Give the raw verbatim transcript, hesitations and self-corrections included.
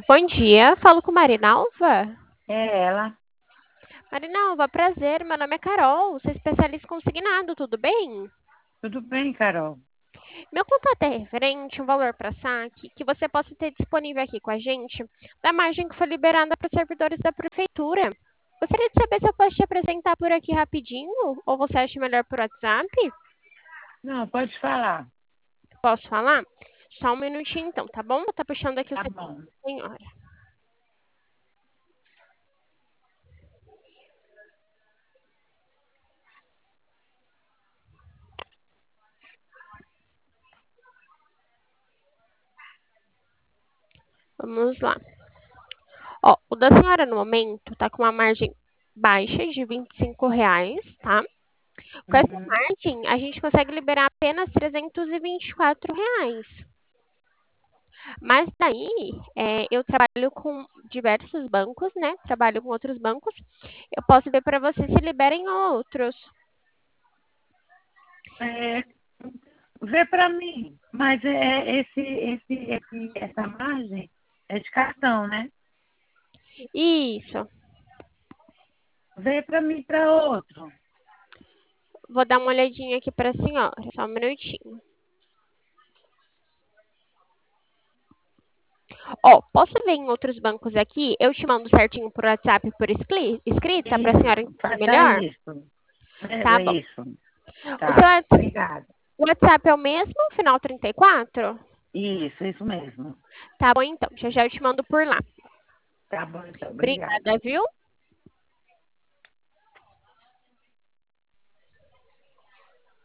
Bom dia, falo com Marinalva. É ela. Marinalva, prazer, meu nome é Carol, sou especialista em consignado, tudo bem? Tudo bem, Carol? Meu contato é referente a um valor para saque que você possa ter disponível aqui com a gente, da margem que foi liberada para os servidores da prefeitura. Gostaria de saber se eu posso te apresentar por aqui rapidinho, ou você acha melhor por WhatsApp? Não, pode falar. Posso falar? Só um minutinho então, tá bom? Vou estar puxando aqui o Tá seu bom. senhora. Vamos lá. Ó, o da senhora no momento tá com uma margem baixa de vinte e cinco reais, tá? Com essa Uhum. margem, a gente consegue liberar apenas trezentos e vinte e quatro reais. Mas daí, é, eu trabalho com diversos bancos, né? Trabalho com outros bancos. Eu posso ver para você se liberem outros. É, vê para mim, mas é é esse, esse, esse, essa margem é de cartão, né? Isso. Vê para mim para outro. Vou dar uma olhadinha aqui para a senhora, só um minutinho. Ó, posso ver em outros bancos aqui? Eu te mando certinho por WhatsApp por escri- escrita para a senhora Isso, entender faça melhor? isso. É, Tá é bom. isso. O seu Tá, Whats- obrigada. o WhatsApp é o mesmo, final trinta e quatro? Isso, isso mesmo. Tá bom, então. Já já eu te mando por lá. Tá bom, então, obrigada. Obrigada, viu?